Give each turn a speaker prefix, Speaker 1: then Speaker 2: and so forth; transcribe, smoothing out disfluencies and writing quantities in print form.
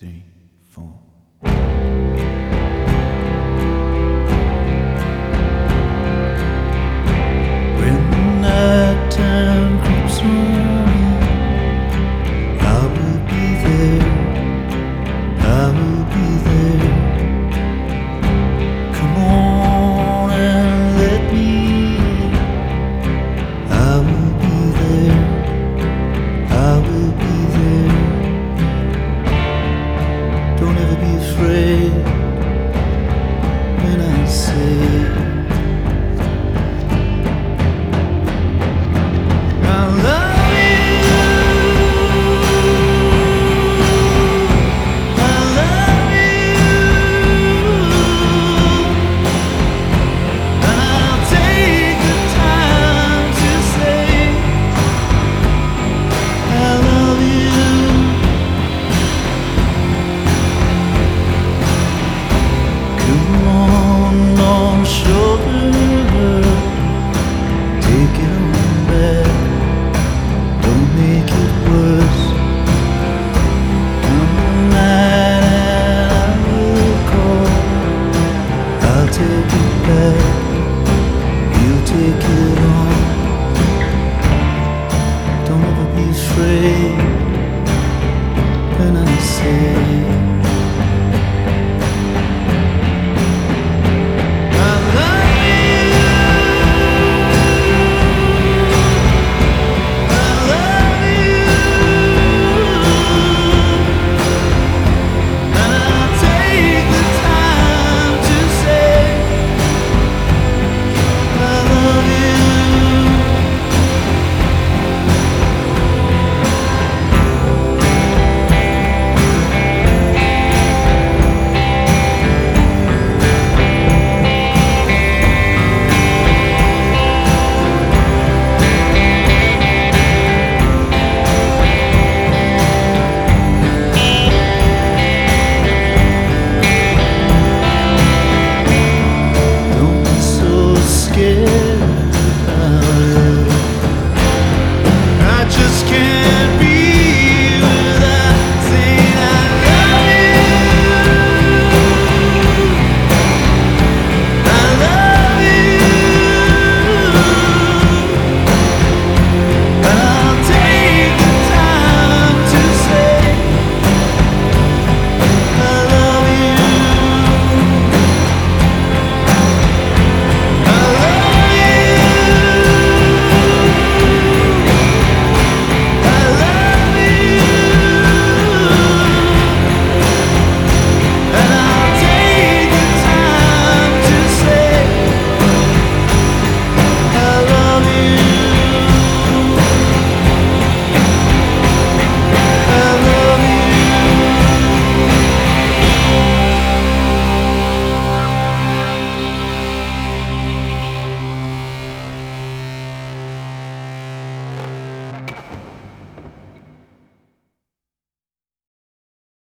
Speaker 1: three, four. When the night time creeps on, I will be there, I will be there. Come on and let me, I will be there, I will be there. Don't ever be afraid when I say take it back, you take it on. Don't ever be afraid when I say